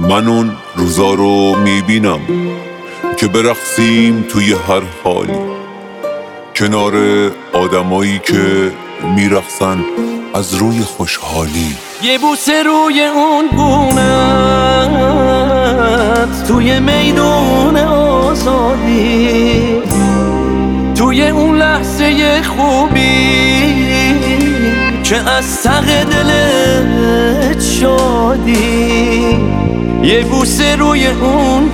من اون روزا رو میبینم که برقصیم توی هر حالی، کنار آدمایی که میرقصن از روی خوشحالی. یه بوسه روی اون گونت توی میدون آزادی، توی اون لحظه خوبی که از ته دلت شادی. یه بوسه روی اون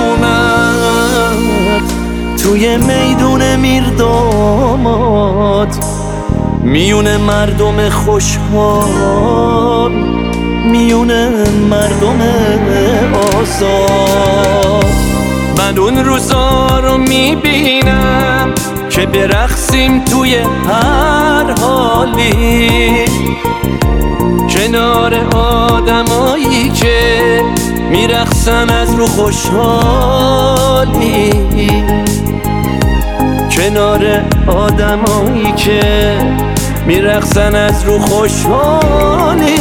گونت توی میدون میرداماد، میونه مردم خوشحال، میونه مردم آزاد. من اون روزا رو میبینم که برقصیم توی هر حالی، کنار آدمایی که میرقصن از رو خوشحالی، کنار آدمایی که میرقصن از رو خوشحالی.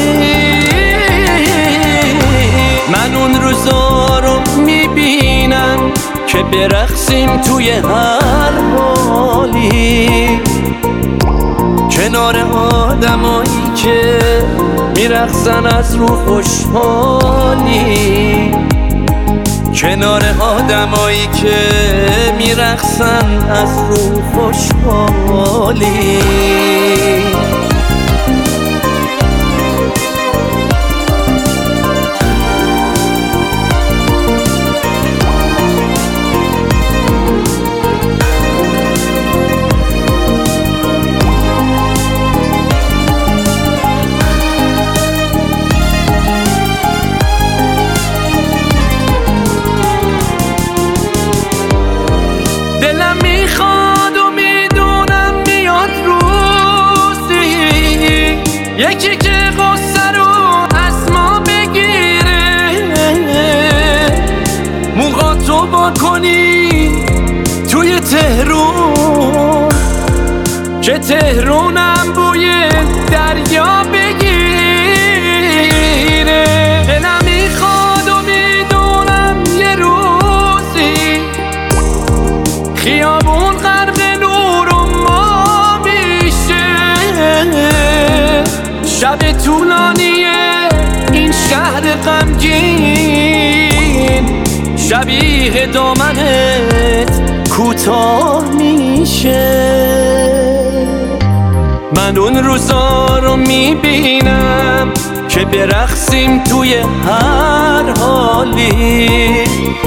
من اون روزا رو میبینم که برقصیم توی هر حالی، کنار آدمایی که میرقصن از رو خوشحالی، کنار آدمایی که میرقصن از رو خوشحالی. دلم میخواد و میدونم میاد روزی، یکی که غصه رو از ما بگیره، موهاتو با کنی توی تهرون که تهرونم بوی دریا بگیره. دلم میخواد و میدونم یه روزی خیابون غرق نور و ما میشه، شب طولانی این شهر غمگین شبیه دامنت کوتاه میشه. من اون روزا رو میبینم که برقصیم توی هر حالی،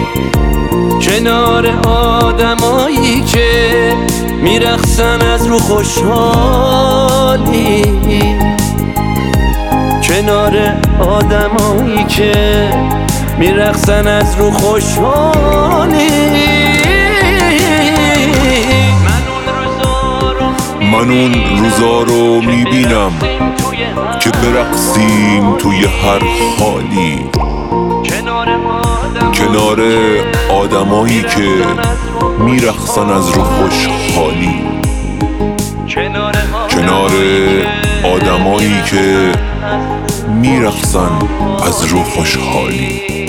کنار آدمایی که میرقصن از رو خوشحالی، کنار آدمایی که میرقصن از رو خوشحالی. من اون روزا رو میبینم که برقصیم توی هر حالی، کنار آدمایی که میرقصن از رو خوشحالی، کنار آدمایی که میرقصن از رو خوشحالی.